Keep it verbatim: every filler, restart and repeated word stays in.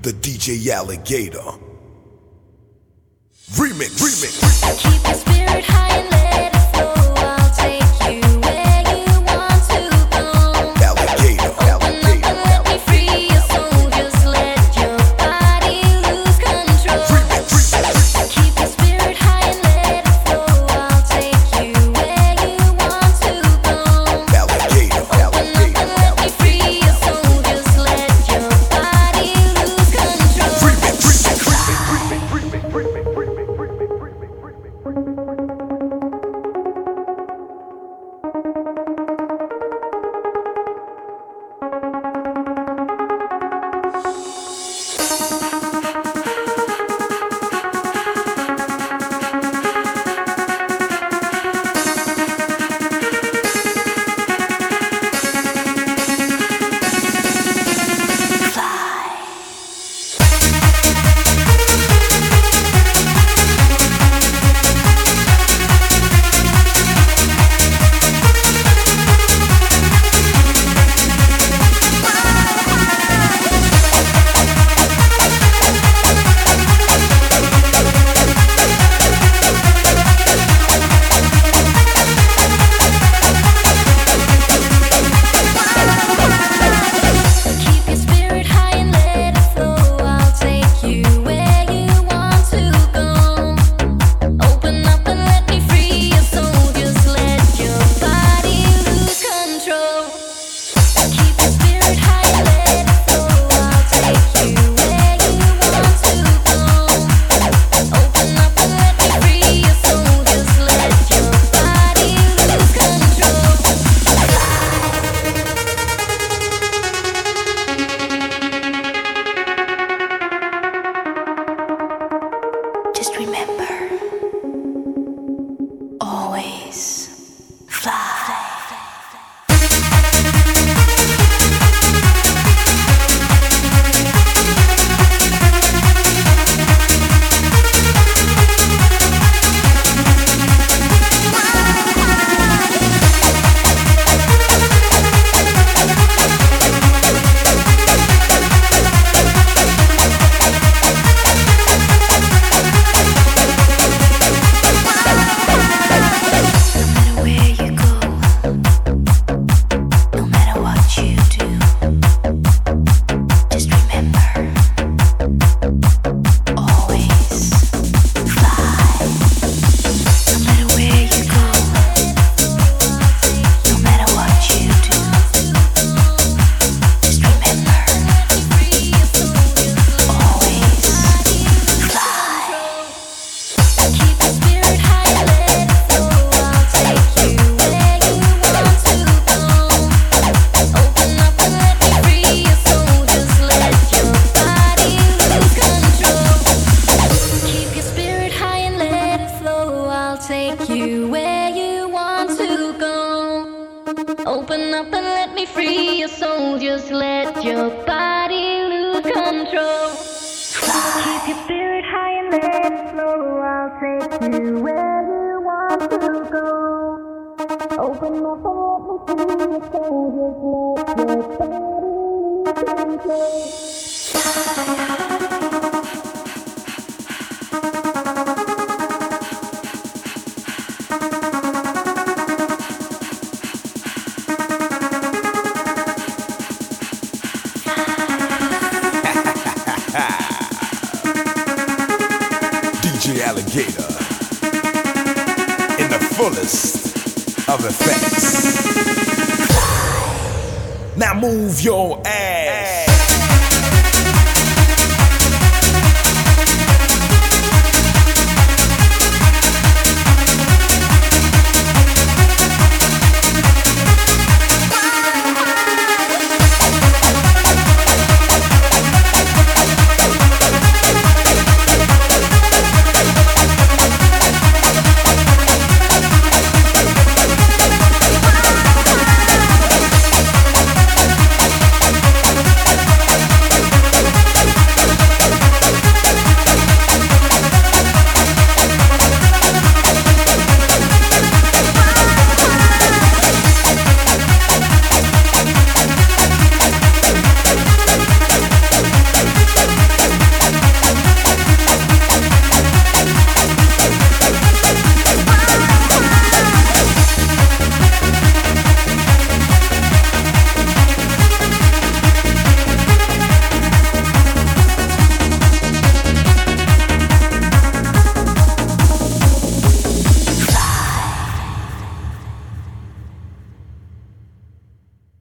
the D J Alligator. Remix, remix. Keep your spirit high and let it flow. I'll take you where you want to go. Alligator, Open up and let me free your soul. Just let your body lose control. remix, remix. Keep your spirit high and let it flow. I'll take you where you want to go. Alligator, Open up and alligator. let me free your soul. Just let your body lose control. Remix, remix, remix, remix, remix, remix, remix, Keep your spirit high and let it flow. I'll take you where you want to go. Open up and let me free your soul. Just let your body lose control. Keep your spirit high and let it flow. I'll take you where you want to go. Open up and let me free your soul. Just let your body lose control. Just remember, always fly. Open up and let me free your soul. Just let your body lose control. Keep your spirit high and let it flow. I'll take you where you want to go. Open up and let me free your soul. Just let your body lose control. D J Alligator in the fullest of effects. Now move your ass.